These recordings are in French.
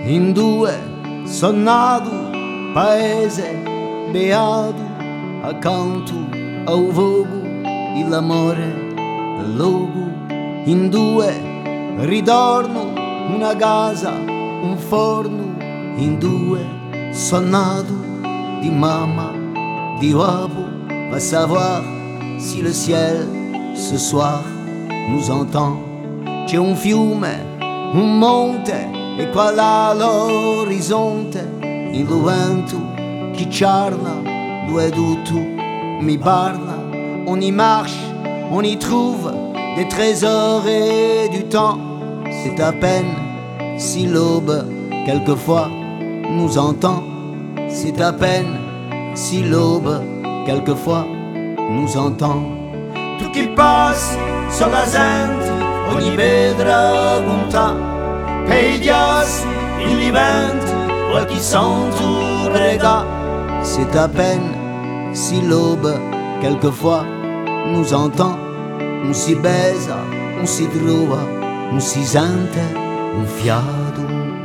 in due son nato, paese beato, accanto ao vogo dell'amore del luogo. In due ritorno, una casa, un forno, in due son nato, di mamma, di babou. Va savoir si le ciel ce soir nous entend. C'è un fiume, un monte, e qua là l'orizzonte, in lo vento chi charla, dove tutto mi parla. On y marche, on y trouve des trésors et du temps. C'est à peine si l'aube quelquefois nous entend. C'est à peine si l'aube quelquefois nous entend. Tu chi passi sulla gente ogni vedra bontà, per i ghiacci il vivente qualche santo prega. C'est à peine si l'aube quelquefois nous entend. On si baisa, on si trova, on si sente un fiato.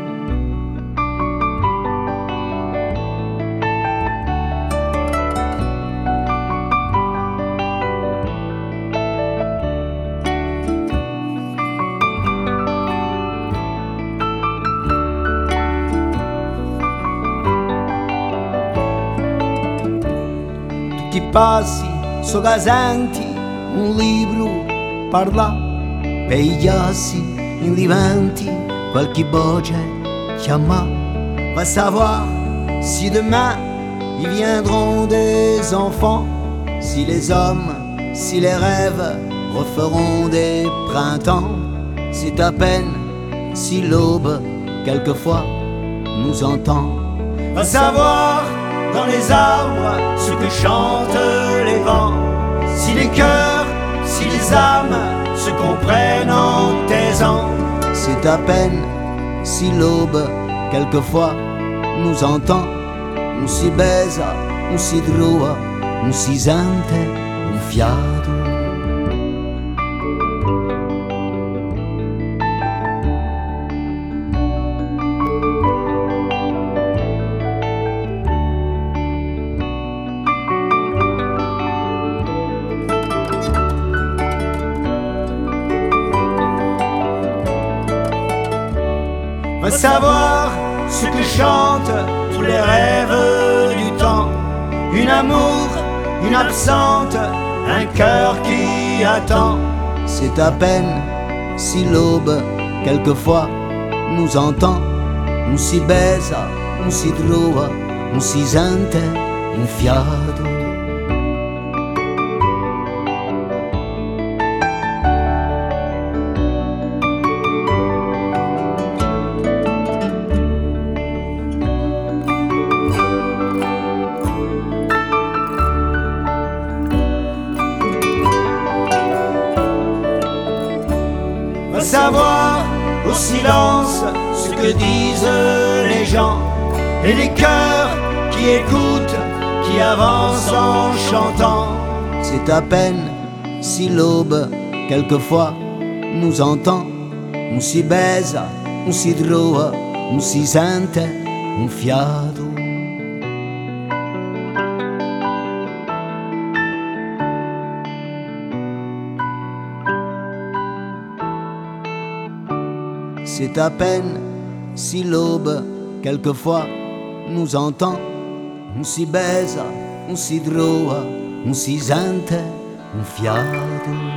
Ti passi so gasenti un libro parla, per i ghiacci in liventi qualche voce chiama. Va savoir si demain ils viendront des enfants, si les hommes, si les rêves referont des printemps. C'est à peine si l'aube quelquefois nous entend. Va savoir dans les arbres ce que chantent les vents, si les cœurs, si les âmes se comprennent en taisant. C'est à peine si l'aube quelquefois nous entend. On si baisa, on si trova, on si sente un fiato. Va savoir ce que chantent tous les rêves du temps. Une amour, une absente, un cœur qui attend. C'est à peine si l'aube quelquefois nous entend. On si baisa, on si trova, on si sente un fiato. Va savoir au silence ce que disent les gens, et les cœurs qui écoutent, qui avancent en chantant. C'est à peine si l'aube quelquefois nous entend. On si baisa, on si trova, on si sente un fiato. C'est à peine si l'aube quelquefois nous entend. On si baisa, on si trova, on si sente un fiato.